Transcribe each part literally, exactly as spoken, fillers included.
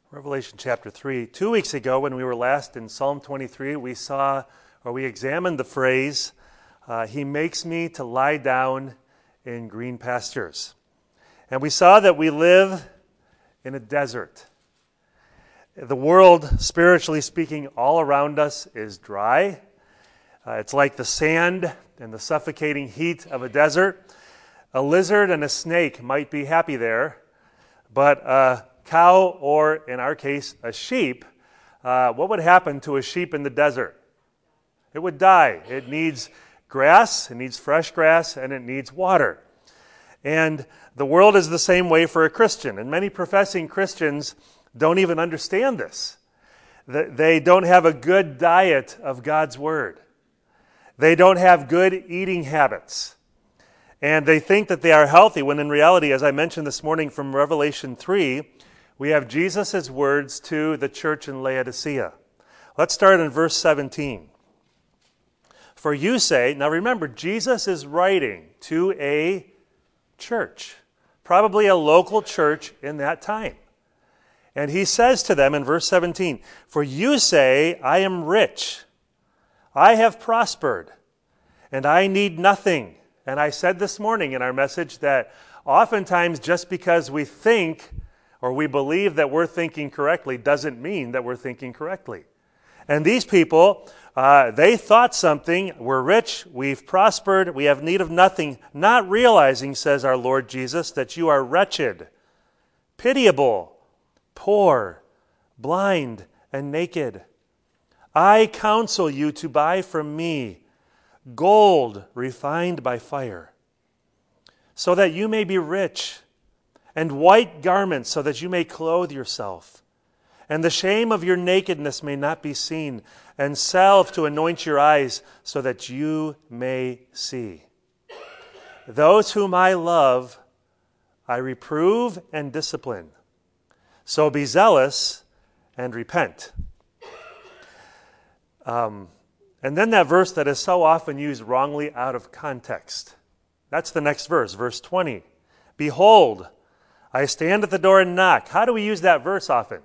Revelation chapter three. Two weeks ago, when we were last in Psalm twenty-three, we saw, or we examined the phrase, uh, He makes me to lie down in green pastures. And we saw that we live in a desert. The world, spiritually speaking, all around us is dry. Uh, it's like the sand and the suffocating heat of a desert. A lizard and a snake might be happy there, but a cow, or in our case, a sheep, uh, what would happen to a sheep in the desert? It would die. It needs grass, it needs fresh grass, and it needs water. And the world is the same way for a Christian. And many professing Christians don't even understand this. They don't have a good diet of God's Word. They don't have good eating habits. And they think that they are healthy, when in reality, as I mentioned this morning from Revelation three, we have Jesus' words to the church in Laodicea. Let's start in verse seventeen. For you say, now remember, Jesus is writing to a church, probably a local church in that time. And he says to them in verse seventeen, for you say, I am rich, I have prospered, and I need nothing. And I said this morning in our message that oftentimes just because we think or we believe that we're thinking correctly doesn't mean that we're thinking correctly. And these people, uh, they thought something, we're rich, we've prospered, we have need of nothing, not realizing, says our Lord Jesus, that you are wretched, pitiable, poor, blind, and naked. I counsel you to buy from me gold refined by fire, so that you may be rich, and white garments, so that you may clothe yourself, and the shame of your nakedness may not be seen, and salve to anoint your eyes, so that you may see. Those whom I love, I reprove and discipline. So be zealous and repent. Um, and then that verse that is so often used wrongly out of context. That's the next verse, verse twenty. Behold, I stand at the door and knock. How do we use that verse often?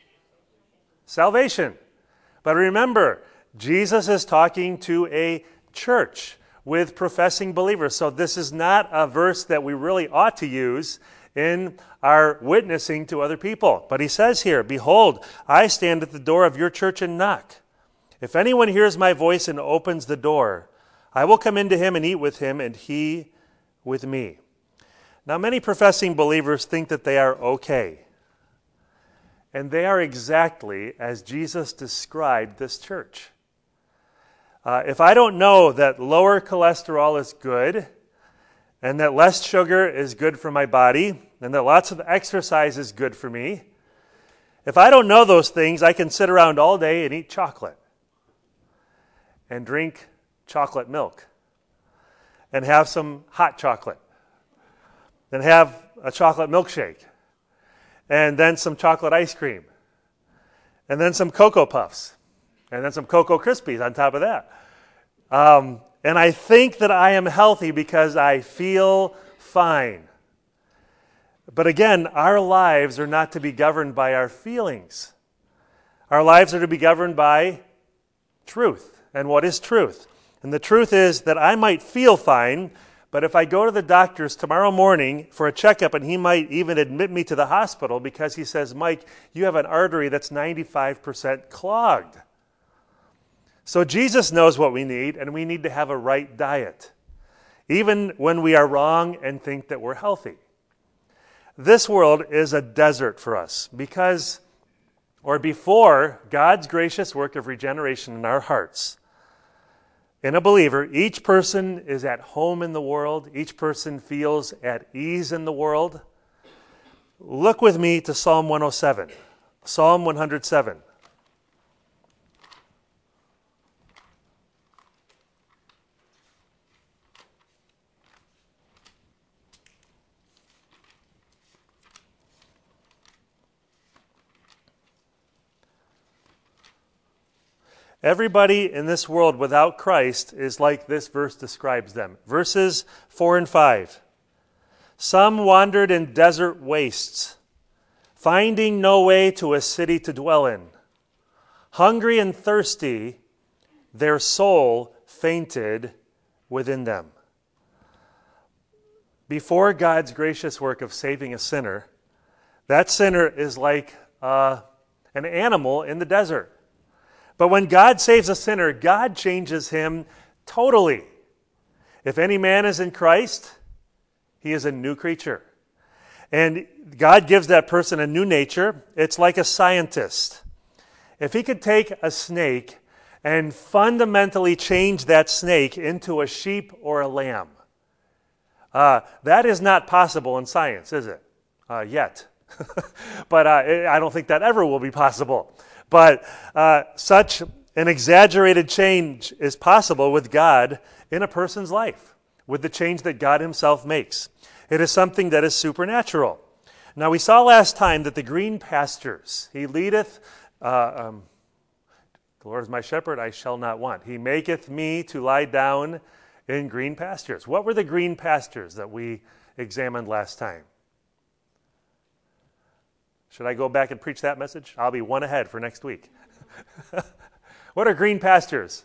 Salvation. But remember, Jesus is talking to a church with professing believers. So this is not a verse that we really ought to use in our witnessing to other people. But he says here, behold, I stand at the door of your church and knock. If anyone hears my voice and opens the door, I will come into him and eat with him, and he with me. Now, many professing believers think that they are okay. And they are exactly as Jesus described this church. Uh, if I don't know that lower cholesterol is good, and that less sugar is good for my body, and that lots of exercise is good for me, if I don't know those things, I can sit around all day and eat chocolate, and drink chocolate milk, and have some hot chocolate, and have a chocolate milkshake, and then some chocolate ice cream, and then some Cocoa Puffs, and then some Cocoa Krispies on top of that. Um, and I think that I am healthy because I feel fine. But again, our lives are not to be governed by our feelings. Our lives are to be governed by truth. And what is truth? And the truth is that I might feel fine, but if I go to the doctor's tomorrow morning for a checkup, and he might even admit me to the hospital because he says, Mike, you have an artery that's ninety-five percent clogged. So Jesus knows what we need, and we need to have a right diet, even when we are wrong and think that we're healthy. This world is a desert for us because, or before God's gracious work of regeneration in our hearts, in a believer, each person is at home in the world. Each person feels at ease in the world. Look with me to Psalm one oh seven. Psalm one hundred seven. Everybody in this world without Christ is like this verse describes them. Verses four and five. Some wandered in desert wastes, finding no way to a city to dwell in. Hungry and thirsty, their soul fainted within them. Before God's gracious work of saving a sinner, that sinner is like uh, an animal in the desert. But when God saves a sinner, God changes him totally. If any man is in Christ, he is a new creature. And God gives that person a new nature. It's like a scientist. If he could take a snake and fundamentally change that snake into a sheep or a lamb, uh, that is not possible in science, is it? Uh, yet. But uh, I don't think that ever will be possible. But uh, such an exaggerated change is possible with God in a person's life, with the change that God himself makes. It is something that is supernatural. Now, we saw last time that the green pastures, he leadeth, uh, um, the Lord is my shepherd, I shall not want. He maketh me to lie down in green pastures. What were the green pastures that we examined last time? Should I go back and preach that message? I'll be one ahead for next week. What are green pastures?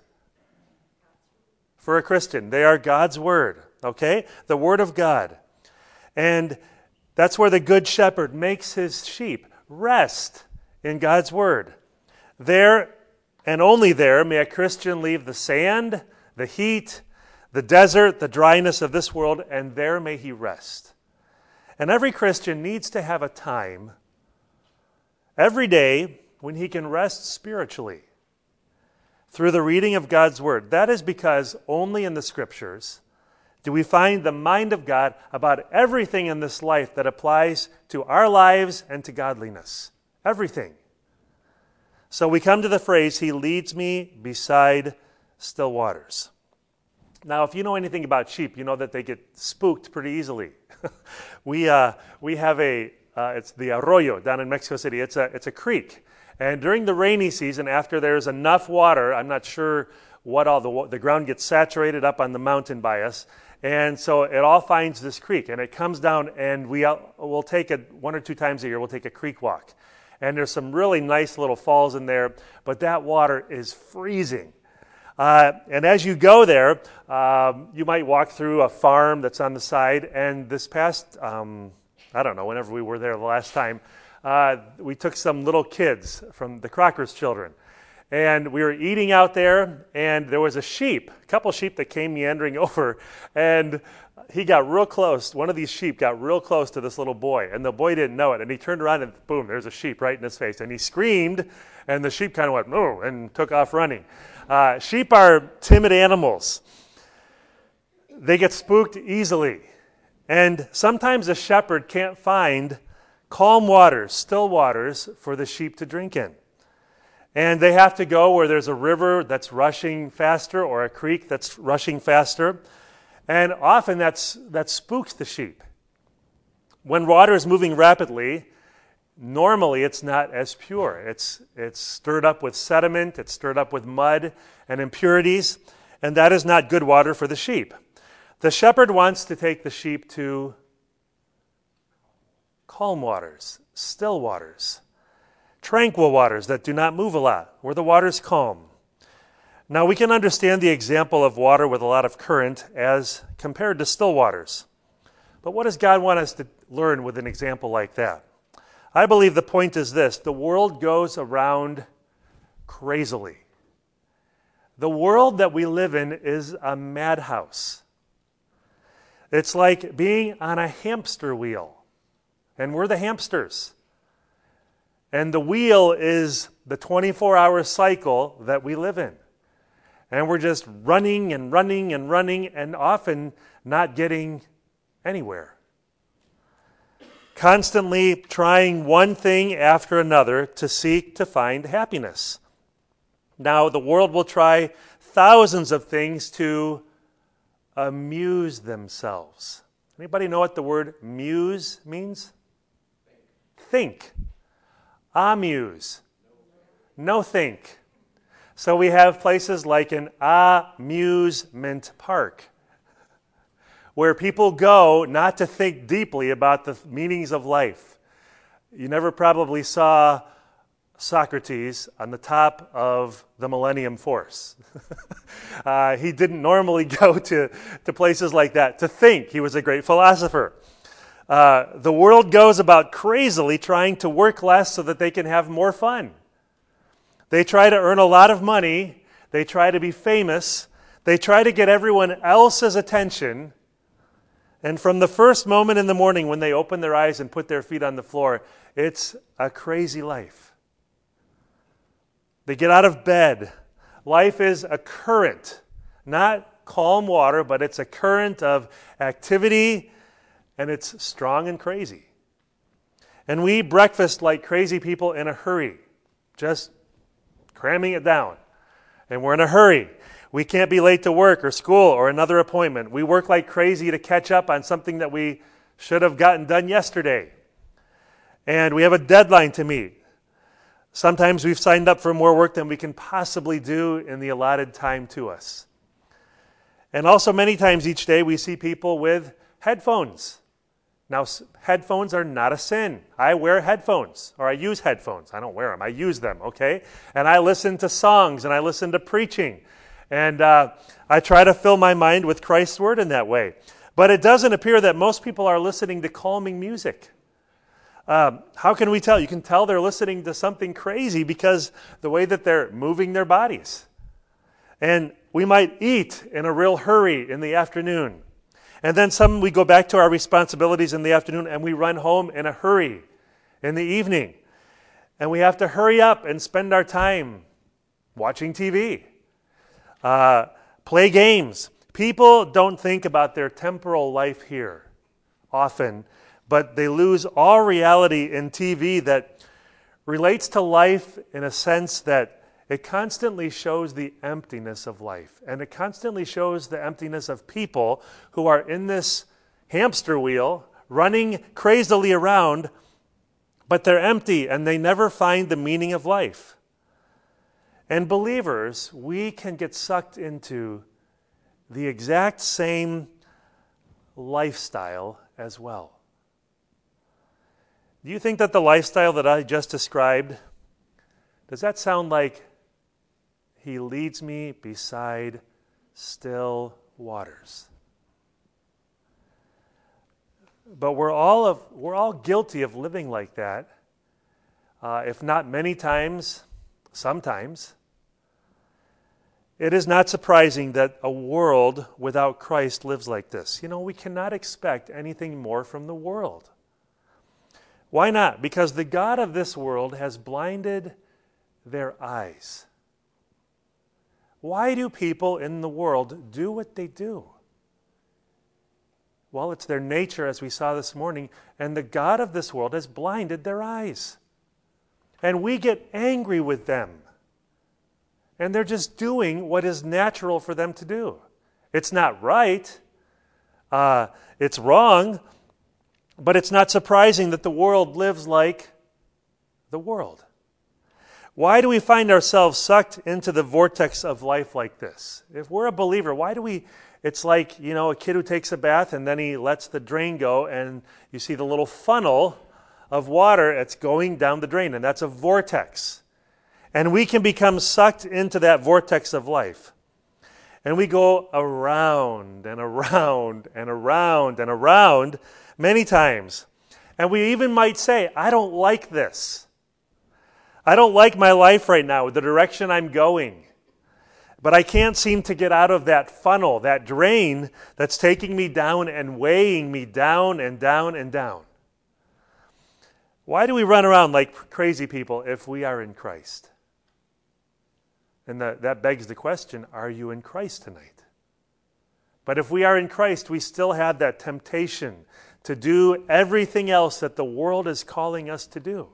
For a Christian, they are God's word, okay? The word of God. And that's where the good shepherd makes his sheep rest in God's word. There and only there may a Christian leave the sand, the heat, the desert, the dryness of this world, and there may he rest. And every Christian needs to have a time every day when he can rest spiritually through the reading of God's word. That is because only in the scriptures do we find the mind of God about everything in this life that applies to our lives and to godliness. Everything. So we come to the phrase, he leads me beside still waters. Now, if you know anything about sheep, you know that they get spooked pretty easily. we uh, we have a, uh, it's the arroyo down in Mexico City. It's a, it's a creek. And during the rainy season, after there's enough water, I'm not sure what all the, the ground gets saturated up on the mountain by us. And so it all finds this creek, and it comes down, and we, we'll take it one or two times a year, we'll take a creek walk. And there's some really nice little falls in there, but that water is freezing. Uh, and as you go there, um, you might walk through a farm that's on the side, and this past, um, I don't know, whenever we were there the last time, uh, we took some little kids from the Crockers children. And we were eating out there, and there was a sheep, a couple sheep that came meandering over, and he got real close. One of these sheep got real close to this little boy, and the boy didn't know it. And he turned around, and boom, there's a sheep right in his face. And he screamed, and the sheep kind of went, oh, and took off running. Uh, sheep are timid animals. They get spooked easily. And sometimes a shepherd can't find calm waters, still waters, for the sheep to drink in. And they have to go where there's a river that's rushing faster or a creek that's rushing faster. And often that's, that spooks the sheep. When water is moving rapidly, normally it's not as pure. It's, it's stirred up with sediment, it's stirred up with mud and impurities, and that is not good water for the sheep. The shepherd wants to take the sheep to calm waters, still waters. Tranquil waters that do not move a lot, where the water's calm. Now we can understand the example of water with a lot of current as compared to still waters. But what does God want us to learn with an example like that? I believe the point is this: the world goes around crazily. The world that we live in is a madhouse. It's like being on a hamster wheel, and we're the hamsters. And the wheel is the twenty-four hour cycle that we live in. And we're just running and running and running and often not getting anywhere. Constantly trying one thing after another to seek to find happiness. Now, the world will try thousands of things to amuse themselves. Anybody know what the word muse means? Think. Amuse. No think. So we have places like an amusement park where people go not to think deeply about the meanings of life. You never probably saw Socrates on the top of the Millennium Force. uh, he didn't normally go to, to places like that to think. He was a great philosopher. Uh, the world goes about crazily trying to work less so that they can have more fun. They try to earn a lot of money. They try to be famous. They try to get everyone else's attention. And from the first moment in the morning when they open their eyes and put their feet on the floor, it's a crazy life. They get out of bed. Life is a current, not calm water, but it's a current of activity, and it's strong and crazy. And we eat breakfast like crazy people in a hurry, just cramming it down. And we're in a hurry. We can't be late to work or school or another appointment. We work like crazy to catch up on something that we should have gotten done yesterday. And we have a deadline to meet. Sometimes we've signed up for more work than we can possibly do in the allotted time to us. And also many times each day we see people with headphones. Now, headphones are not a sin. I wear headphones, or I use headphones. I don't wear them. I use them, okay? And I listen to songs, and I listen to preaching. And uh, I try to fill my mind with Christ's word in that way. But it doesn't appear that most people are listening to calming music. Um, how can we tell? You can tell they're listening to something crazy because the way that they're moving their bodies. And we might eat in a real hurry in the afternoon. And then some we go back to our responsibilities in the afternoon and we run home in a hurry in the evening. And we have to hurry up and spend our time watching T V, uh, play games. People don't think about their temporal life here often, but they lose all reality in T V that relates to life in a sense that it constantly shows the emptiness of life. And it constantly shows the emptiness of people who are in this hamster wheel, running crazily around, but they're empty and they never find the meaning of life. And believers, we can get sucked into the exact same lifestyle as well. Do you think that the lifestyle that I just described, does that sound like He leads me beside still waters? But we're all of we're all guilty of living like that, uh, if not many times, sometimes. It is not surprising that a world without Christ lives like this. You know, we cannot expect anything more from the world. Why not? Because the God of this world has blinded their eyes. Why do people in the world do what they do? Well, it's their nature, as we saw this morning, and the God of this world has blinded their eyes. And we get angry with them. And they're just doing what is natural for them to do. It's not right. Uh, it's wrong. But it's not surprising that the world lives like the world. Why do we find ourselves sucked into the vortex of life like this? If we're a believer, why do we... It's like, you know, a kid who takes a bath and then he lets the drain go and you see the little funnel of water that's going down the drain, and that's a vortex. And we can become sucked into that vortex of life. And we go around and around and around and around many times. And we even might say, I don't like this. I don't like my life right now, the direction I'm going. But I can't seem to get out of that funnel, that drain that's taking me down and weighing me down and down and down. Why do we run around like crazy people if we are in Christ? And that, that begs the question, are you in Christ tonight? But if we are in Christ, we still have that temptation to do everything else that the world is calling us to do.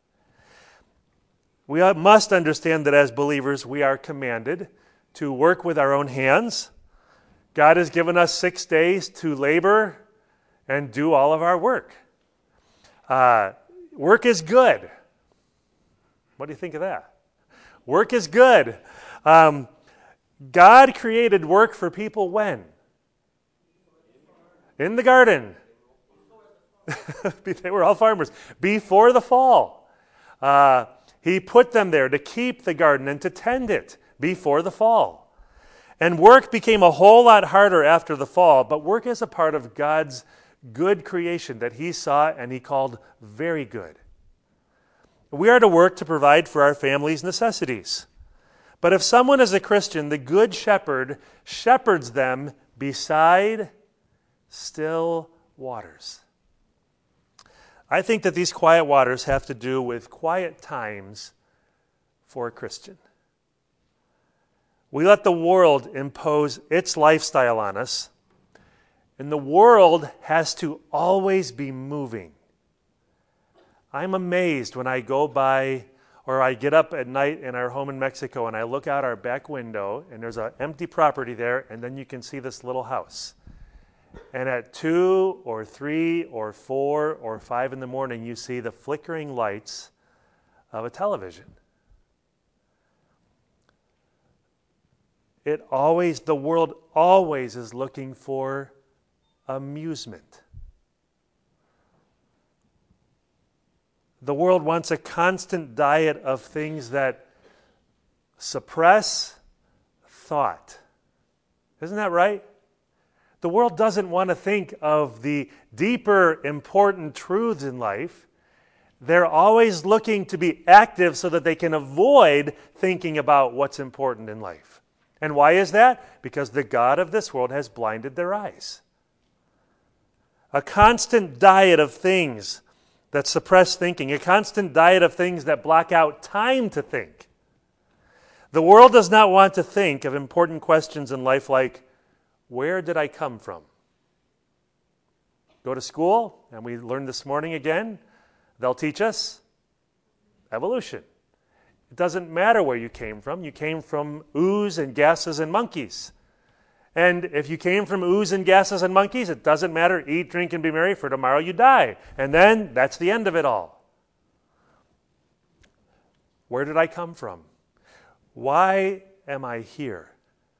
We must understand that as believers, we are commanded to work with our own hands. God has given us six days to labor and do all of our work. Uh, work is good. What do you think of that? Work is good. Um, God created work for people when? In the garden. They were all farmers. Before the fall. Uh, he put them there to keep the garden and to tend it before the fall. And work became a whole lot harder after the fall, but work is a part of God's good creation that he saw and he called very good. We are to work to provide for our family's necessities. But if someone is a Christian, the good shepherd shepherds them beside still waters. I think that these quiet waters have to do with quiet times for a Christian. We let the world impose its lifestyle on us, and the world has to always be moving. I'm amazed when I go by or I get up at night in our home in Mexico and I look out our back window and there's an empty property there, and then you can see this little house. And at two or three or four or five in the morning, you see the flickering lights of a television. It always, the world always is looking for amusement. The world wants a constant diet of things that suppress thought. Isn't that right? The world doesn't want to think of the deeper, important truths in life. They're always looking to be active so that they can avoid thinking about what's important in life. And why is that? Because the God of this world has blinded their eyes. A constant diet of things that suppress thinking, a constant diet of things that block out time to think. The world does not want to think of important questions in life like, where did I come from? Go to school, and we learned this morning again, they'll teach us evolution. It doesn't matter where you came from. You came from ooze and gases and monkeys. And if you came from ooze and gases and monkeys, it doesn't matter. Eat, drink, and be merry, for tomorrow you die. And then that's the end of it all. Where did I come from? Why am I here?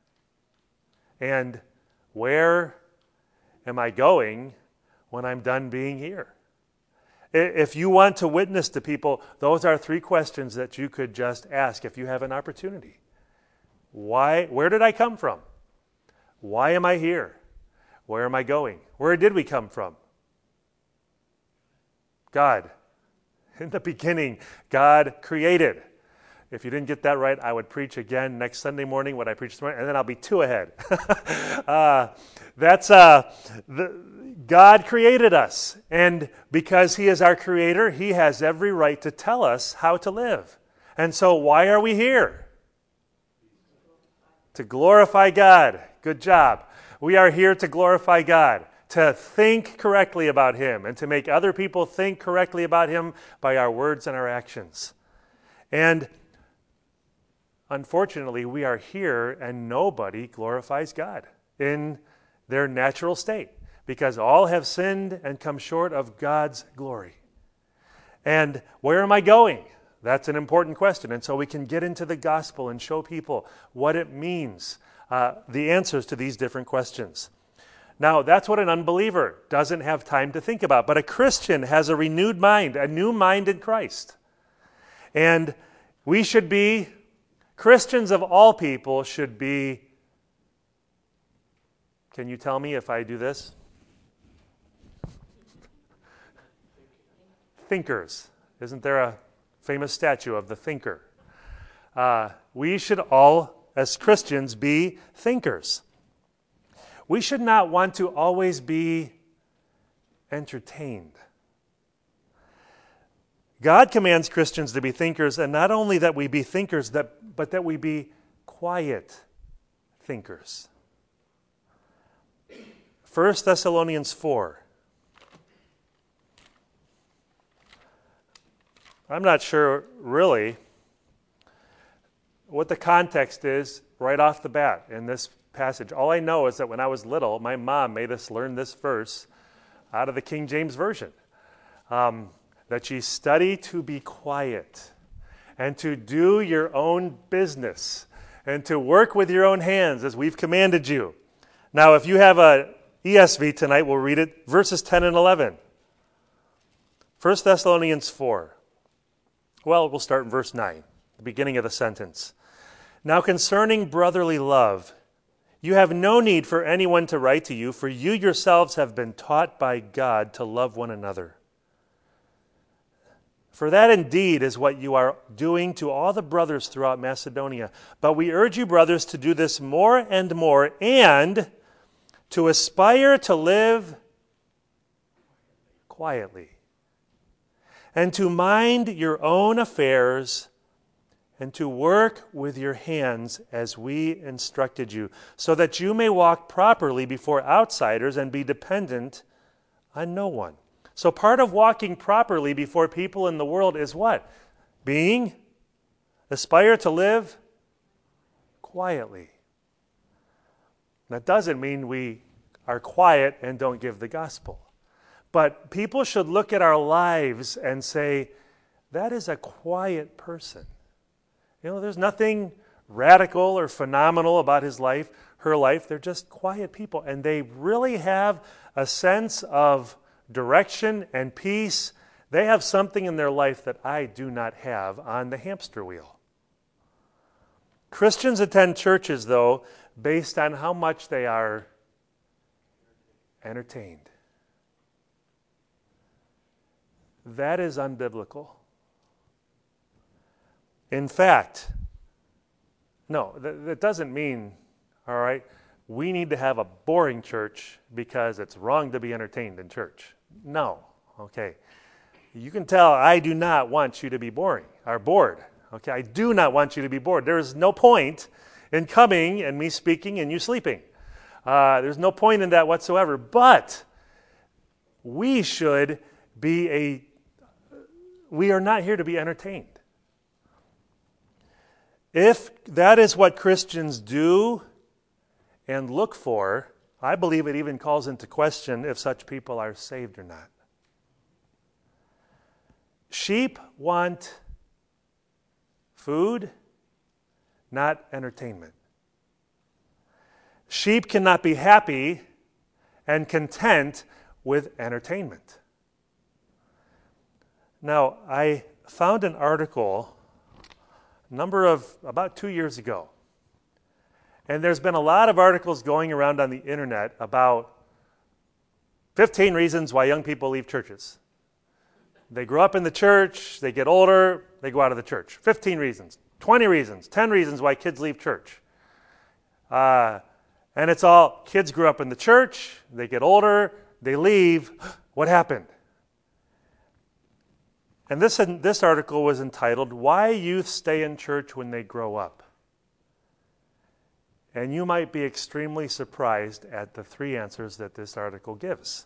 And where am I going when I'm done being here? If you want to witness to people, those are three questions that you could just ask if you have an opportunity. Why? Where did I come from? Why am I here? Where am I going? Where did we come from? God. In the beginning, God created. If you didn't get that right, I would preach again next Sunday morning what I preached this morning, and then I'll be two ahead. uh, that's uh, the, God created us, and because He is our creator, He has every right to tell us how to live. And so why are we here? To glorify God. Good job. We are here to glorify God, to think correctly about Him, and to make other people think correctly about Him by our words and our actions. And unfortunately, we are here and nobody glorifies God in their natural state because all have sinned and come short of God's glory. And where am I going? That's an important question. And so we can get into the gospel and show people what it means, uh, the answers to these different questions. Now, that's what an unbeliever doesn't have time to think about. But a Christian has a renewed mind, a new mind in Christ. And we should be, Christians of all people should be, can you tell me if I do this? Thinkers. Isn't there a famous statue of the thinker? Uh, we should all, as Christians, be thinkers. We should not want to always be entertained. God commands Christians to be thinkers, and not only that we be thinkers, that, but that we be quiet thinkers. First Thessalonians four. I'm not sure, really, what the context is right off the bat in this passage. All I know is that when I was little, my mom made us learn this verse out of the King James Version. Um, that ye study to be quiet and to do your own business and to work with your own hands as we've commanded you. Now, if you have a E S V tonight, we'll read it, verses ten and eleven. First Thessalonians four. Well, we'll start in verse nine, the beginning of the sentence. Now concerning brotherly love, you have no need for anyone to write to you, for you yourselves have been taught by God to love one another. For that indeed is what you are doing to all the brothers throughout Macedonia. But we urge you, brothers, to do this more and more, and to aspire to live quietly, and to mind your own affairs, and to work with your hands as we instructed you, so that you may walk properly before outsiders and be dependent on no one. So part of walking properly before people in the world is what? Being, aspire to live quietly. That doesn't mean we are quiet and don't give the gospel. But people should look at our lives and say, that is a quiet person. You know, there's nothing radical or phenomenal about his life, her life. They're just quiet people. And they really have a sense of direction and peace. They have something in their life that I do not have on the hamster wheel. Christians attend churches, though, based on how much they are entertained. That is unbiblical. In fact, no, that, that doesn't mean, all right, we need to have a boring church because it's wrong to be entertained in church. No, okay. You can tell I do not want you to be boring or bored. Okay, I do not want you to be bored. There is no point in coming and me speaking and you sleeping. Uh, there's no point in that whatsoever. But we should be a, we are not here to be entertained. If that is what Christians do and look for, I believe it even calls into question if such people are saved or not. Sheep want food, not entertainment. Sheep cannot be happy and content with entertainment. Now, I found an article a number of, about two years ago. And there's been a lot of articles going around on the internet about fifteen reasons why young people leave churches. They grow up in the church, they get older, they go out of the church. fifteen reasons, twenty reasons, ten reasons why kids leave church. Uh, and it's all, kids grew up in the church, they get older, they leave. What happened? And this, this article was entitled, Why Youth Stay in Church When They Grow Up. And you might be extremely surprised at the three answers that this article gives.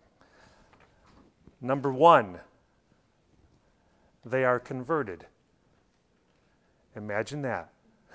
Number one, they are converted. Imagine that.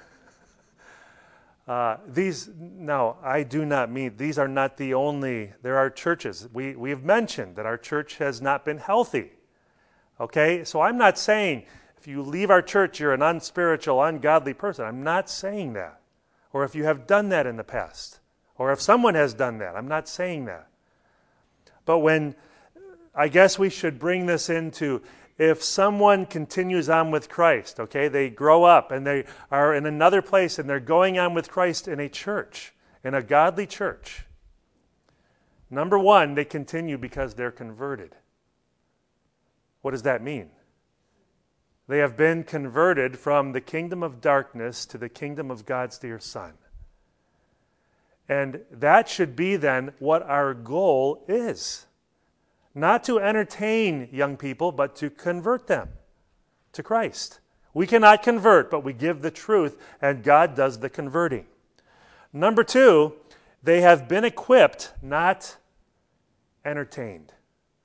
Uh, these, no, I do not mean, these are not the only, there are churches. We, we have mentioned that our church has not been healthy. Okay, so I'm not saying if you leave our church, you're an unspiritual, ungodly person. I'm not saying that. Or if you have done that in the past. Or if someone has done that. I'm not saying that. But when, I guess we should bring this into, if someone continues on with Christ, okay, they grow up and they are in another place and they're going on with Christ in a church, in a godly church. Number one, they continue because they're converted. What does that mean? They have been converted from the kingdom of darkness to the kingdom of God's dear Son. And that should be then what our goal is. Not to entertain young people, but to convert them to Christ. We cannot convert, but we give the truth, and God does the converting. Number two, they have been equipped, not entertained.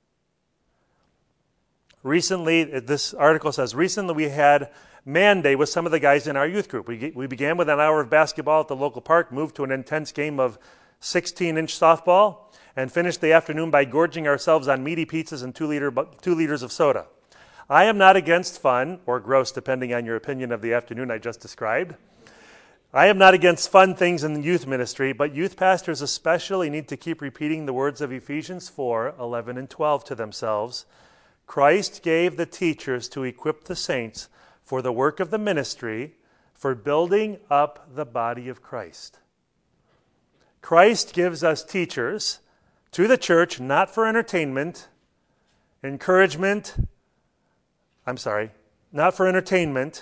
Recently, this article says, recently we had Man Day with some of the guys in our youth group. We, we began with an hour of basketball at the local park, moved to an intense game of sixteen-inch softball, and finished the afternoon by gorging ourselves on meaty pizzas and two, liter, two liters of soda. I am not against fun, or gross, depending on your opinion of the afternoon I just described. I am not against fun things in the youth ministry, but youth pastors especially need to keep repeating the words of Ephesians four, eleven, and twelve to themselves Christ gave the teachers to equip the saints for the work of the ministry, for building up the body of Christ. Christ gives us teachers to the church not for entertainment, encouragement, I'm sorry, not for entertainment,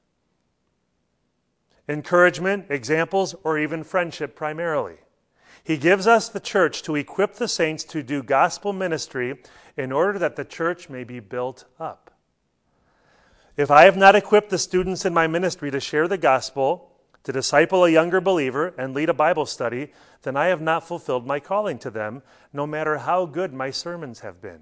encouragement, examples, or even friendship primarily. He gives us the church to equip the saints to do gospel ministry in order that the church may be built up. If I have not equipped the students in my ministry to share the gospel, to disciple a younger believer, and lead a Bible study, then I have not fulfilled my calling to them, no matter how good my sermons have been.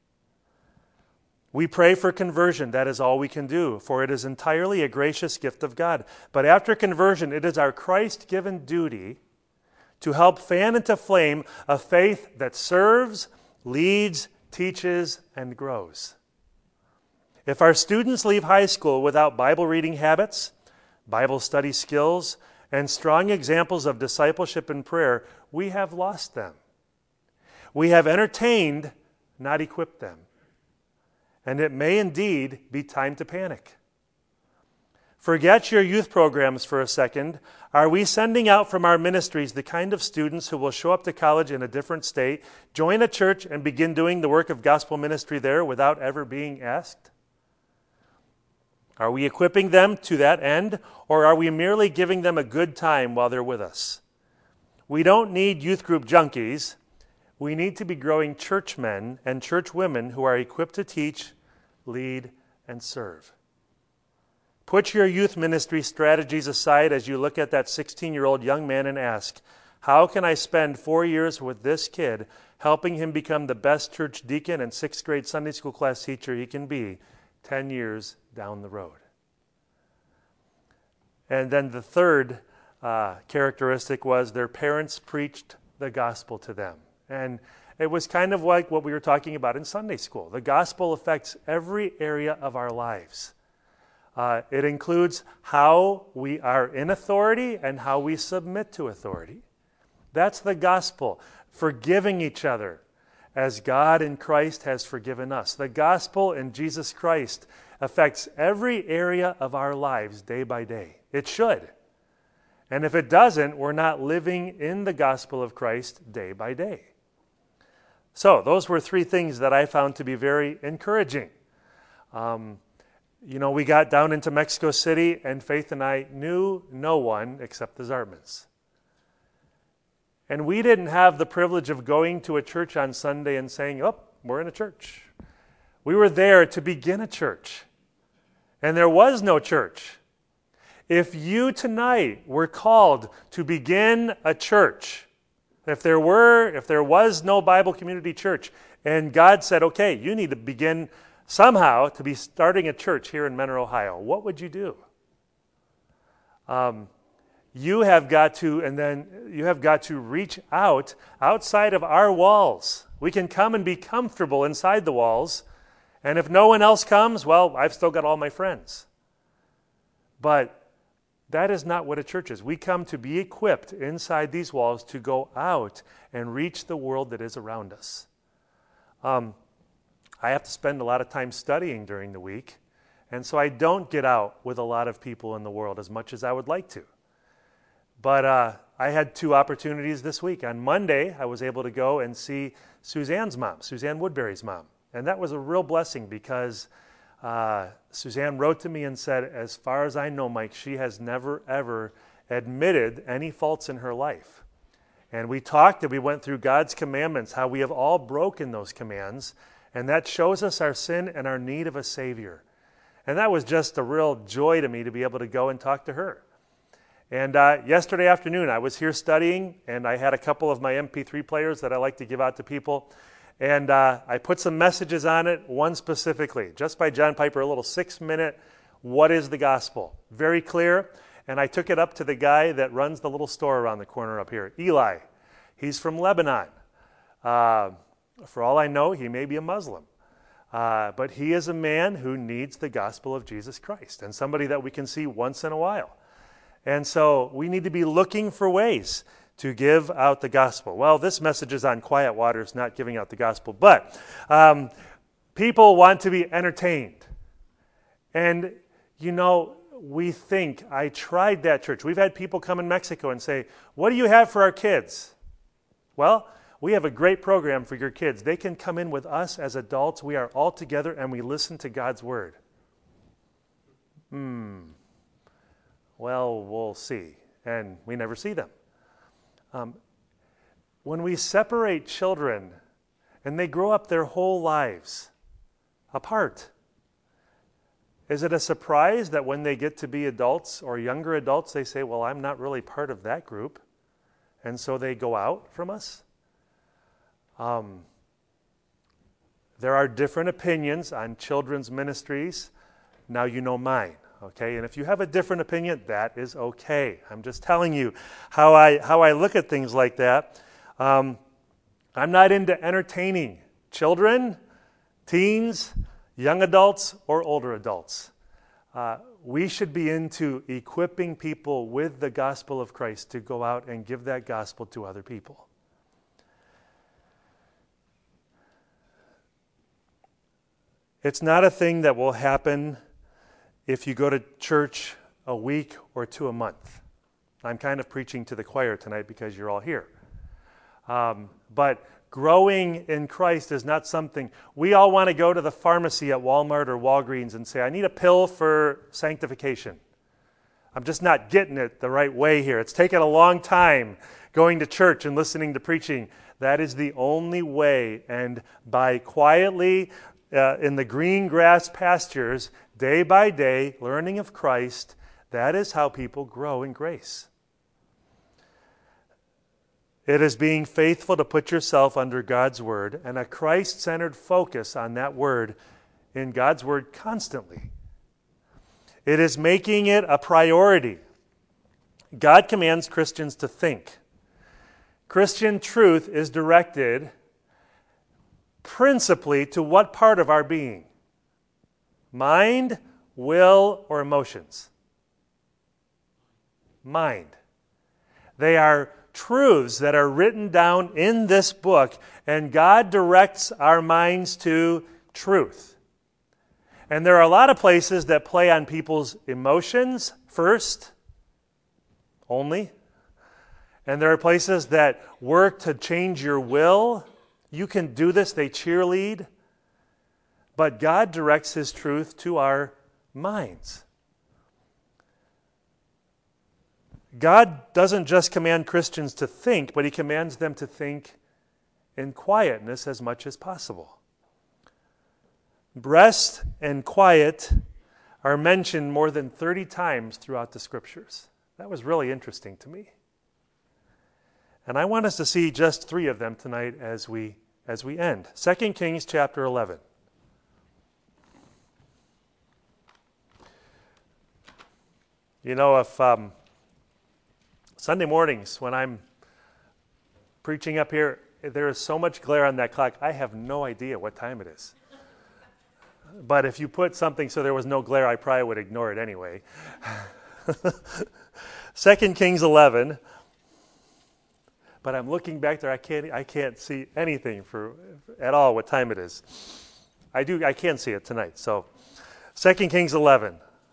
We pray for conversion. That is all we can do, for it is entirely a gracious gift of God. But after conversion, it is our Christ-given duty to help fan into flame a faith that serves, leads, teaches, and grows. If our students leave high school without Bible reading habits, Bible study skills, and strong examples of discipleship and prayer, we have lost them. We have entertained, not equipped them. And it may indeed be time to panic. Forget your youth programs for a second. Are we sending out from our ministries the kind of students who will show up to college in a different state, join a church, and begin doing the work of gospel ministry there without ever being asked? Are we equipping them to that end, or are we merely giving them a good time while they're with us? We don't need youth group junkies. We need to be growing churchmen and churchwomen who are equipped to teach, lead, and serve. Put your youth ministry strategies aside as you look at that sixteen-year-old young man and ask, how can I spend four years with this kid, helping him become the best church deacon and sixth grade Sunday school class teacher he can be ten years down the road? And then the third uh, characteristic was their parents preached the gospel to them. And it was kind of like what we were talking about in Sunday school. The gospel affects every area of our lives. Uh, it includes how we are in authority and how we submit to authority. That's the gospel. Forgiving each other as God in Christ has forgiven us. The gospel in Jesus Christ affects every area of our lives day by day. It should. And if it doesn't, we're not living in the gospel of Christ day by day. So those were three things that I found to be very encouraging. Um, you know, we got down into Mexico City, and Faith and I knew no one except the Zartmans. And we didn't have the privilege of going to a church on Sunday and saying, oh, we're in a church. We were there to begin a church. And there was no church. If you tonight were called to begin a church, if there were, if there was no Bible Community Church, and God said, okay, you need to begin somehow to be starting a church here in Mentor, Ohio, what would you do? Um, you have got to, and then you have got to reach out outside of our walls. We can come and be comfortable inside the walls, and if no one else comes, well, I've still got all my friends. But that is not what a church is. We come to be equipped inside these walls to go out and reach the world that is around us. Um, I have to spend a lot of time studying during the week, and so I don't get out with a lot of people in the world as much as I would like to. But uh, I had two opportunities this week. On Monday, I was able to go and see Suzanne's mom, Suzanne Woodbury's mom. And that was a real blessing because uh, Suzanne wrote to me and said, as far as I know, Mike, she has never, ever admitted any faults in her life. And we talked and we went through God's commandments, how we have all broken those commands, and that shows us our sin and our need of a Savior. And that was just a real joy to me to be able to go and talk to her. And uh, yesterday afternoon, I was here studying, and I had a couple of my M P three players that I like to give out to people. And uh, I put some messages on it, one specifically, just by John Piper, a little six-minute, what is the gospel? Very clear. And I took it up to the guy that runs the little store around the corner up here, Eli. He's from Lebanon. Uh, for all I know, he may be a Muslim. Uh, but he is a man who needs the gospel of Jesus Christ and somebody that we can see once in a while. And so we need to be looking for ways to give out the gospel. Well, this message is on quiet waters, not giving out the gospel. But um, People want to be entertained. And, you know, we think, I tried that church. We've had people come in Mexico and say, what do you have for our kids? Well, we have a great program for your kids. They can come in with us as adults. We are all together and we listen to God's word. Hmm. Well, we'll see. And we never see them. Um, when we separate children and they grow up their whole lives apart, is it a surprise that when they get to be adults or younger adults, they say, well, I'm not really part of that group, and so they go out from us? Um, there are different opinions on children's ministries. Now you know mine, okay? And if you have a different opinion, that is okay. I'm just telling you how I how I look at things like that. Um, I'm not into entertaining children, teens, young adults, or older adults. Uh, we should be into equipping people with the gospel of Christ to go out and give that gospel to other people. It's not a thing that will happen if you go to church a week or two a month. I'm kind of preaching to the choir tonight because you're all here. Um, but growing in Christ is not something, we all want to go to the pharmacy at Walmart or Walgreens and say, I need a pill for sanctification. I'm just not getting it the right way here. It's taken a long time going to church and listening to preaching. That is the only way, and by quietly uh, in the green grass pastures, day by day, learning of Christ, that is how people grow in grace. It is being faithful to put yourself under God's word and a Christ-centered focus on that word in God's word constantly. It is making it a priority. God commands Christians to think. Christian truth is directed principally to what part of our being? Mind, will, or emotions? Mind. They are truths that are written down in this book, and God directs our minds to truth. And there are a lot of places that play on people's emotions first, only. And there are places that work to change your will. You can do this, they cheerlead. But God directs His truth to our minds. God doesn't just command Christians to think, but He commands them to think in quietness as much as possible. Rest and quiet are mentioned more than thirty times throughout the Scriptures. That was really interesting to me. And I want us to see just three of them tonight as we as we end. Second Kings chapter eleven. You know, if um, Sunday mornings when I'm preaching up here, there is so much glare on that clock, I have no idea what time it is. But if you put something so there was no glare, I probably would ignore it anyway. Second Kings eleven. But I'm looking back there, I can't I can't see anything for at all what time it is. I do I can see it tonight. So Second Kings eleven.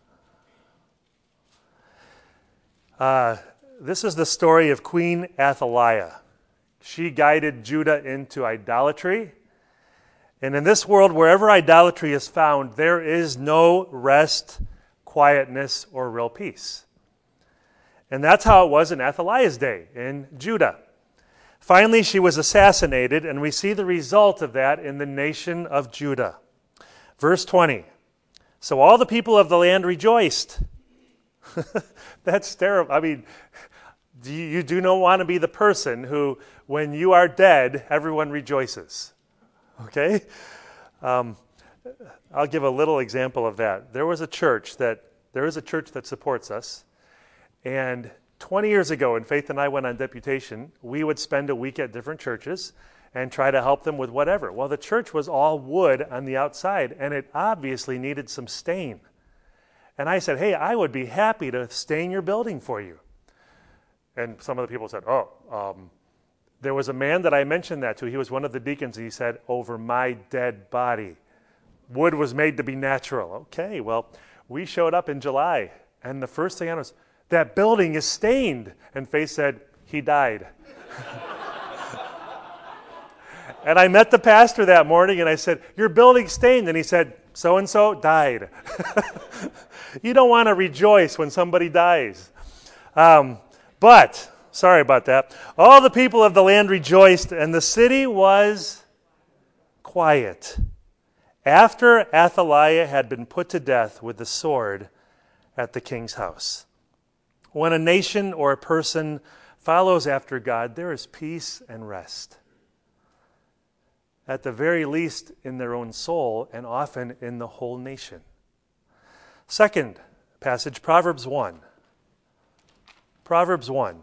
Uh, this is the story of Queen Athaliah. She guided Judah into idolatry. And in this world, wherever idolatry is found, there is no rest, quietness, or real peace. And that's how it was in Athaliah's day in Judah. Finally, she was assassinated, and we see the result of that in the nation of Judah. Verse twenty. So all the people of the land rejoiced. That's terrible. I mean, do you, you do not want to be the person who, when you are dead, everyone rejoices. Okay? Um, I'll give a little example of that. There was a church that there is a church that supports us, and twenty years ago, when Faith and I went on deputation, we would spend a week at different churches and try to help them with whatever. Well, the church was all wood on the outside, and it obviously needed some stain. And I said, hey, I would be happy to stain your building for you. And some of the people said, oh, um, there was a man that I mentioned that to. He was one of the deacons, and he said, over my dead body. wood was made to be natural. Okay, well, we showed up in July, and the first thing I noticed, that building is stained. And Faith said, he died. And I met the pastor that morning, and I said, your building's stained. And he said, so-and-so died. You don't want to rejoice when somebody dies. Um, but, sorry about that. All the people of the land rejoiced, and the city was quiet after Athaliah had been put to death with the sword at the king's house. When a nation or a person follows after God, there is peace and rest. At the very least in their own soul, and often in the whole nation. Second passage, Proverbs one. Proverbs one.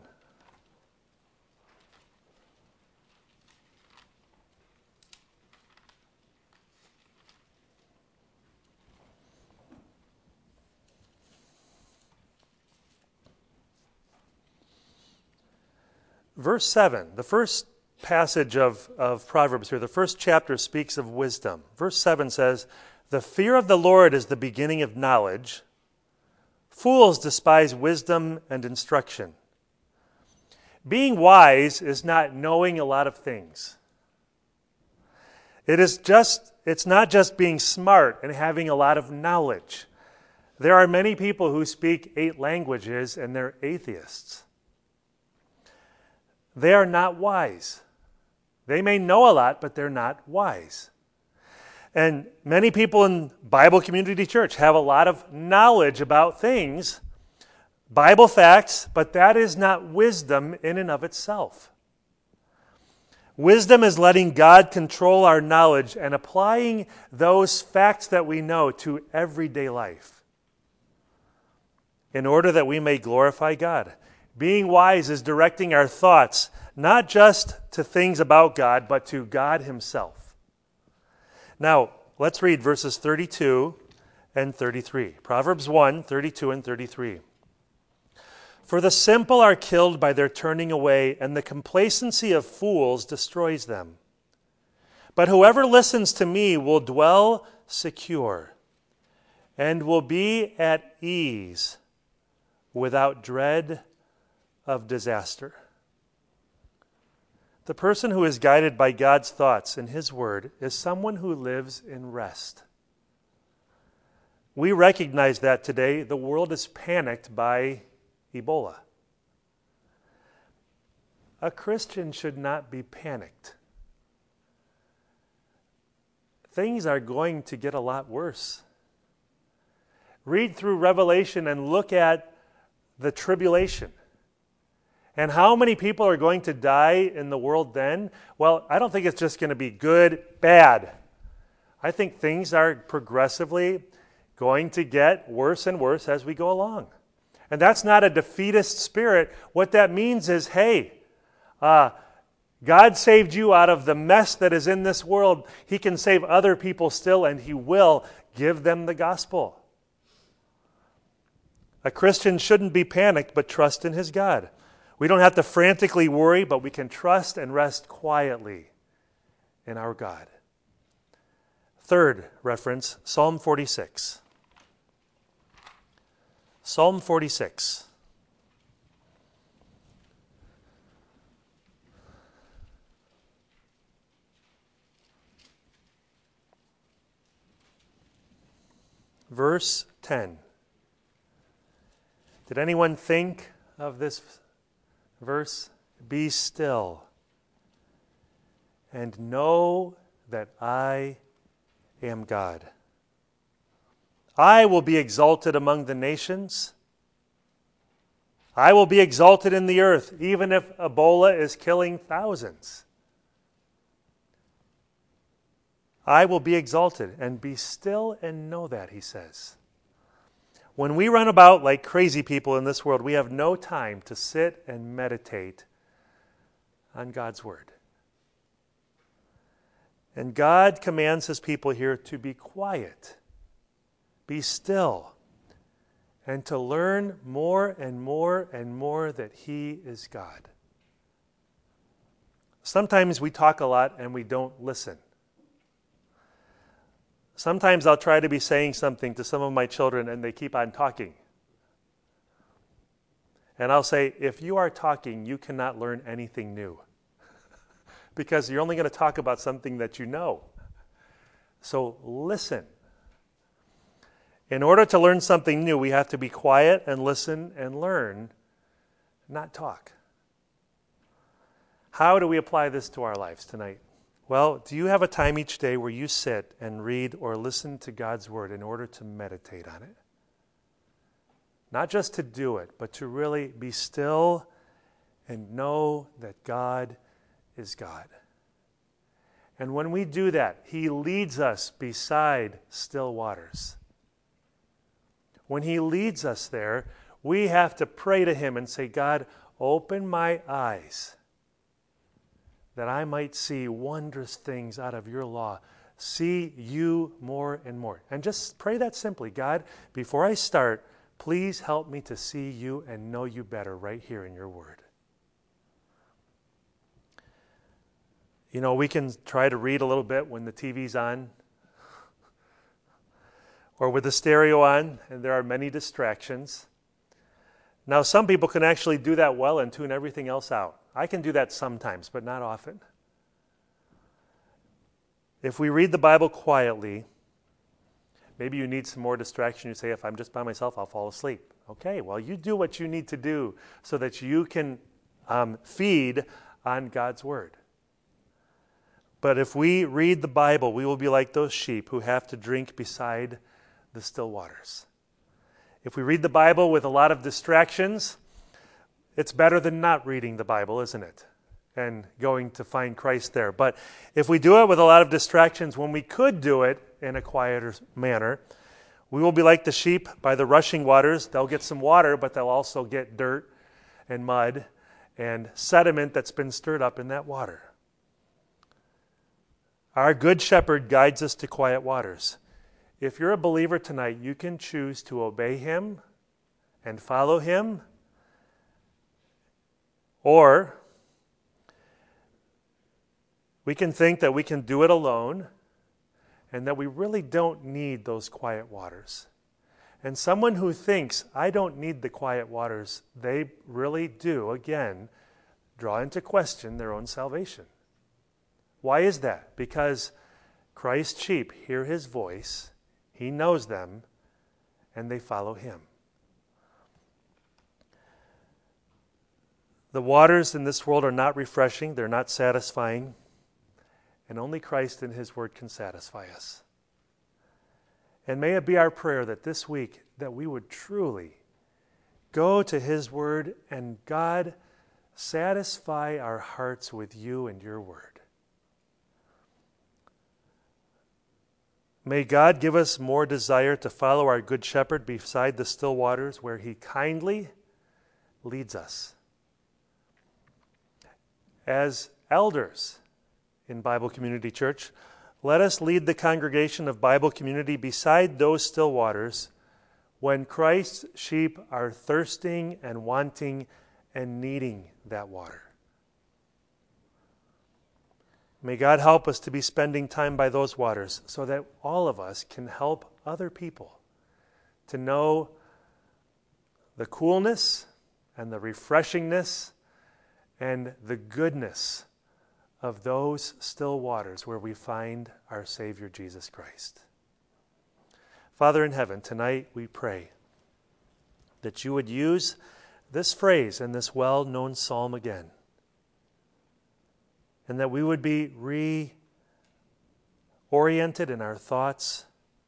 Verse seven, the first passage of, of Proverbs here, the first chapter speaks of wisdom. Verse seven says, the fear of the Lord is the beginning of knowledge. Fools despise wisdom and instruction. Being wise is not knowing a lot of things. It is just, it's not just being smart and having a lot of knowledge. There are many people who speak eight languages and they're atheists. They are not wise. They may know a lot, but they're not wise. And many people in Bible Community Church have a lot of knowledge about things, Bible facts, but that is not wisdom in and of itself. Wisdom is letting God control our knowledge and applying those facts that we know to everyday life in order that we may glorify God. Being wise is directing our thoughts not just to things about God, but to God himself. Now, let's read verses thirty-two and thirty-three. Proverbs one, thirty-two and thirty-three. For the simple are killed by their turning away, and the complacency of fools destroys them. But whoever listens to me will dwell secure and will be at ease without dread of disaster. The person who is guided by God's thoughts and his word is someone who lives in rest. We recognize that today the world is panicked by Ebola. A Christian should not be panicked. Things are going to get a lot worse. Read through Revelation and look at the tribulation. And how many people are going to die in the world then? Well, I don't think it's just going to be good, bad. I think things are progressively going to get worse and worse as we go along. And that's not a defeatist spirit. What that means is, hey, uh, God saved you out of the mess that is in this world. He can save other people still, and he will give them the gospel. A Christian shouldn't be panicked, but trust in his God. We don't have to frantically worry, but we can trust and rest quietly in our God. Third reference, Psalm forty-six. Psalm forty-six. Verse ten. Did anyone think of this verse? Be still and know that I am God. I will be exalted among the nations. I will be exalted in the earth, even if Ebola is killing thousands. I will be exalted, and be still and know that, he says. When we run about like crazy people in this world, we have no time to sit and meditate on God's word. And God commands his people here to be quiet, be still, and to learn more and more and more that he is God. Sometimes we talk a lot and we don't listen. Sometimes I'll try to be saying something to some of my children and they keep on talking. And I'll say, if you are talking, you cannot learn anything new. Because you're only going to talk about something that you know. So listen. In order to learn something new, we have to be quiet and listen and learn, not talk. How do we apply this to our lives tonight? Well, do you have a time each day where you sit and read or listen to God's Word in order to meditate on it? Not just to do it, but to really be still and know that God is God. And when we do that, He leads us beside still waters. When He leads us there, we have to pray to Him and say, God, open my eyes that I might see wondrous things out of your law. See you more and more. And just pray that simply. God, before I start, please help me to see you and know you better right here in your word. You know, we can try to read a little bit when the T V's on or with the stereo on, and there are many distractions. Now, some people can actually do that well and tune everything else out. I can do that sometimes, but not often. If we read the Bible quietly, maybe you need some more distraction. You say, if I'm just by myself, I'll fall asleep. Okay, well, you do what you need to do so that you can um, feed on God's Word. But if we read the Bible, we will be like those sheep who have to drink beside the still waters. If we read the Bible with a lot of distractions, it's better than not reading the Bible, isn't it? And going to find Christ there. But if we do it with a lot of distractions, when we could do it in a quieter manner, we will be like the sheep by the rushing waters. They'll get some water, but they'll also get dirt and mud and sediment that's been stirred up in that water. Our good shepherd guides us to quiet waters. If you're a believer tonight, you can choose to obey him and follow him, or we can think that we can do it alone and that we really don't need those quiet waters. And someone who thinks, I don't need the quiet waters, they really do, again, draw into question their own salvation. Why is that? Because Christ's sheep hear his voice, he knows them, and they follow him. The waters in this world are not refreshing, they're not satisfying, and only Christ and his word can satisfy us. And may it be our prayer that this week that we would truly go to his word and God satisfy our hearts with you and your word. May God give us more desire to follow our good shepherd beside the still waters where he kindly leads us. As elders in Bible Community Church, let us lead the congregation of Bible Community beside those still waters when Christ's sheep are thirsting and wanting and needing that water. May God help us to be spending time by those waters so that all of us can help other people to know the coolness and the refreshingness and the goodness of those still waters where we find our Savior Jesus Christ. Father in heaven, tonight we pray that you would use this phrase in this well-known psalm again, and that we would be reoriented in our thoughts.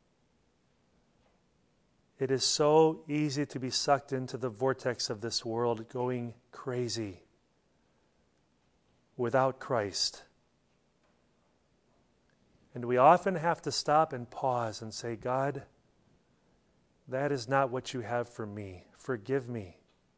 It is so easy to be sucked into the vortex of this world, going crazy without Christ. And we often have to stop and pause and say, God, that is not what you have for me. Forgive me.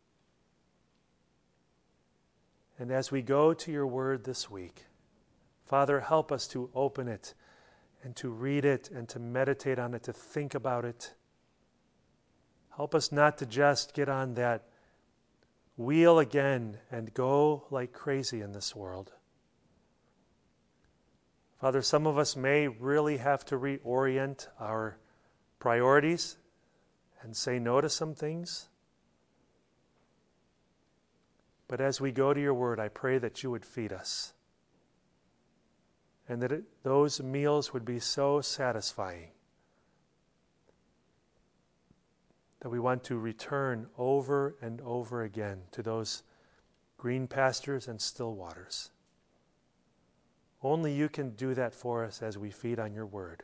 And as we go to your word this week, Father, help us to open it and to read it and to meditate on it, to think about it. Help us not to just get on that wheel again and go like crazy in this world. Father, some of us may really have to reorient our priorities and say no to some things. But as we go to your word, I pray that you would feed us and that it, those meals would be so satisfying that we want to return over and over again to those green pastures and still waters. Only you can do that for us as we feed on your word.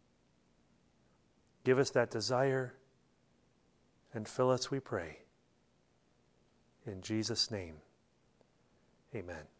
Give us that desire and fill us, we pray. In Jesus' name, amen.